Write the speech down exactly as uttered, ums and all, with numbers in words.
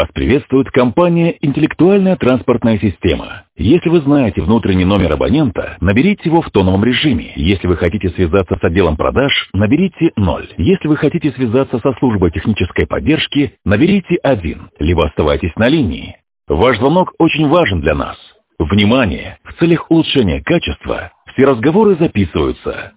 Вас приветствует компания «Интеллектуальная транспортная система». Если вы знаете внутренний номер абонента, наберите его в тоновом режиме. Если вы хотите связаться с отделом продаж, наберите ноль. Если вы хотите связаться со службой технической поддержки, наберите один. Либо оставайтесь на линии. Ваш звонок очень важен для нас. Внимание! В целях улучшения качества все разговоры записываются.